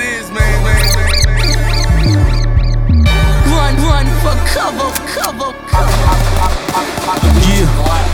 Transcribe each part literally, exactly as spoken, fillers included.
is, man, man, man, man. Run, run for cover, cover, cover. Yeah.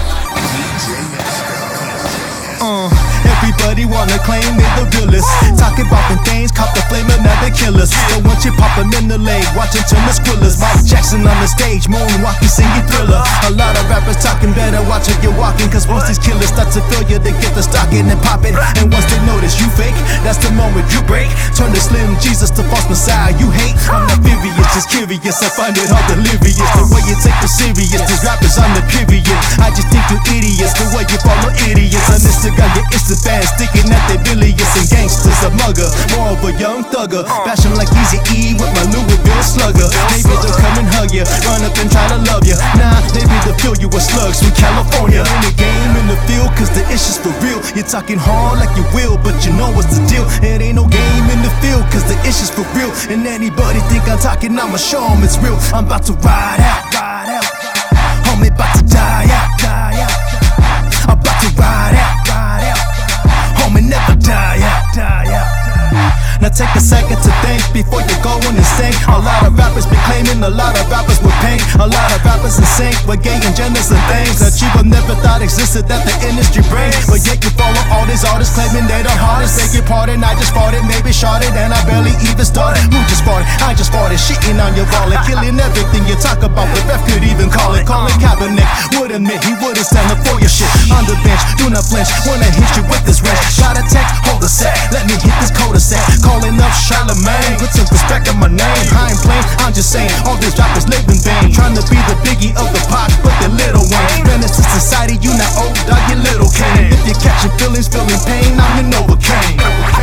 Uh, everybody wanna claim they the realest. Talking about them things, caught the flame and now they kill us. But once you pop them in the leg, watch them turn the squillers. Mike Jackson on the stage, moonwalking, singing Thriller. A lot of rappers talking better, watch how you're walking. Cause once these killers start to feel you, they get the stocking and popping. And once they notice you fake, that's the moment you break. Turn the Slim Jesus to false messiah you hate. I'm not furious, just curious, I find it hard delirious. The way you take it serious, these rappers on the period. I just think you idiots, the way you follow idiots. On Instagram, your Insta fans sticking at their bilious and gangsters. A mugger, more of a young thugger. Fashion like Easy E with my Louisville slugger. Maybe they'll come and hug you, run up and try to love you. Nah, maybe they'll fill you with slugs from California. In the game, in the field, cause the issue's for real. You're talking hard like you will, but you know what's the deal. It ain't no game in the field, cause the issue's for real. And anybody think I'm talking, I'ma show them it's real. I'm about to ride out, ride out. Homie, about to die out, die out. I'm about to ride out, ride out. Homie, never die out, die out. Now take a second to think before you go in and sing. A lot of rappers be claiming, a lot of rappers with pain. A lot of rappers in sync with gay and genders and things that you would never thought existed that the industry brings. But yet you follow all these artists claiming they the hardest. Beg your pardon, I just farted, maybe shorted, and I barely even started. Who just farted? I just farted, shitting on your wallet, killing everything you talk about. The ref could even call it, call it Kaepernick. Would admit he wouldn't stand up for your shit. On the bench, do not flinch, wanna hit you with this wrench. Got a text, hold a sec, let me hit this cul-de-sac. Calling up Charlemagne, put some respect on my name. I ain't playing, I'm just saying, all these rappers live in vain. Trying to be the Biggie of the pop, but the little one. Menace to society, you not old, dog, you little Kane. If you're catching feelings, feeling pain, I'm your Novocaine.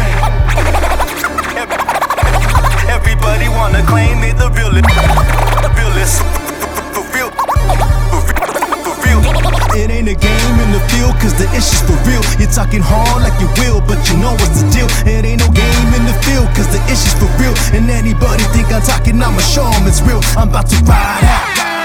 Everybody wanna claim they the realest, the realest, for real, for real. It ain't a game in the field, cause the issue's for real. You're talking hard like you will, but you know what's the deal. It ain't no game in the field, cause the issue's for real. And anybody think I'm talking, I'ma show them it's real. I'm about to ride out.